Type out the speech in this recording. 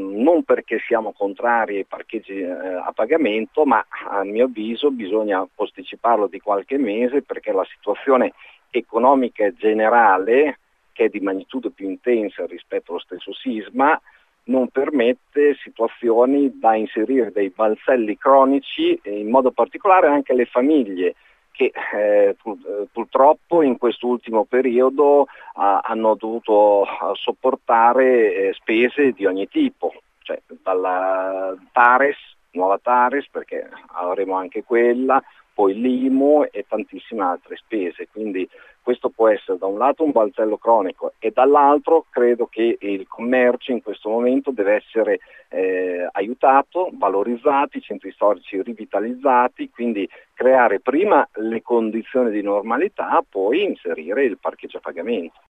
non perché siamo contrari ai parcheggi a pagamento, ma a mio avviso bisogna posticiparlo di qualche mese, perché la situazione economica generale, che è di magnitudo più intensa rispetto allo stesso sisma, non permette situazioni da inserire dei balzelli cronici, in modo particolare anche le famiglie che purtroppo in quest'ultimo periodo hanno dovuto sopportare spese di ogni tipo, cioè dalla Tares, nuova Tares, perché avremo anche quella, poi l'IMU e tantissime altre spese, quindi questo può essere da un lato un balzello cronico e dall'altro credo che il commercio in questo momento deve essere aiutato, valorizzato, i centri storici rivitalizzati, quindi creare prima le condizioni di normalità, poi inserire il parcheggio a pagamento.